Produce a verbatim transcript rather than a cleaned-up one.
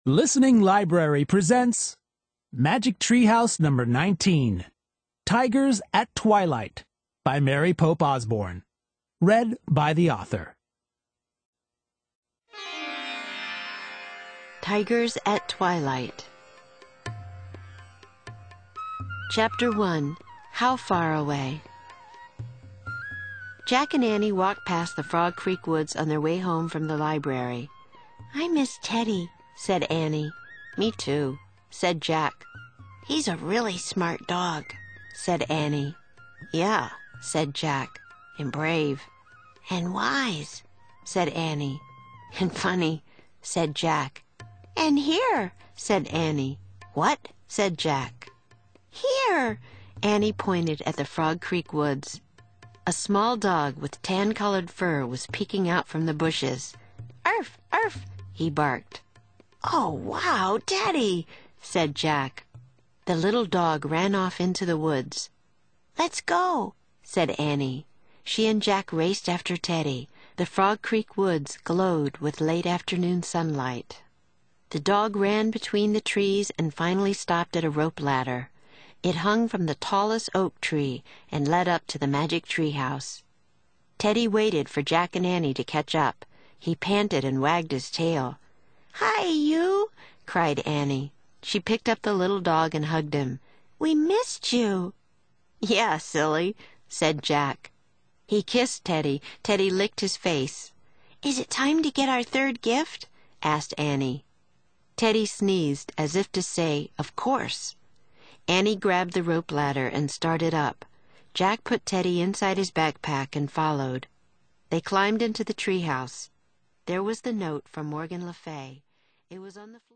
Listening Library presents Magic Treehouse number nineteen, Tigers at Twilight by Mary Pope Osborne. Read by the author. Tigers at Twilight. Chapter one. How Far Away? Jack and Annie walked past the Frog Creek Woods on their way home from the library. "I miss Teddy," said Annie. "Me too," said Jack. "He's a really smart dog," said Annie. "Yeah," said Jack. "And brave." "And wise," said Annie. "And funny," said Jack. "And here," said Annie. "What?" said Jack. "Here!" Annie pointed at the Frog Creek Woods. A small dog with tan-colored fur was peeking out from the bushes. "Arf! Arf!" he barked. "Oh, wow, Daddy!" said Jack. The little dog ran off into the woods. "Let's go," said Annie. She and Jack raced after Teddy. The Frog Creek Woods glowed with late afternoon sunlight. The dog ran between the trees and finally stopped at a rope ladder. It hung from the tallest oak tree and led up to the magic tree house. Teddy waited for Jack and Annie to catch up. He panted and wagged his tail. "Hi, you!" cried Annie. She picked up the little dog and hugged him. "We missed you." "Yeah, silly," said Jack. He kissed Teddy. Teddy licked his face. "Is it time to get our third gift?" asked Annie. Teddy sneezed as if to say, "Of course." Annie grabbed the rope ladder and started up. Jack put Teddy inside his backpack and followed. They climbed into the treehouse. There was the note from Morgan Le Fay. It was on the floor.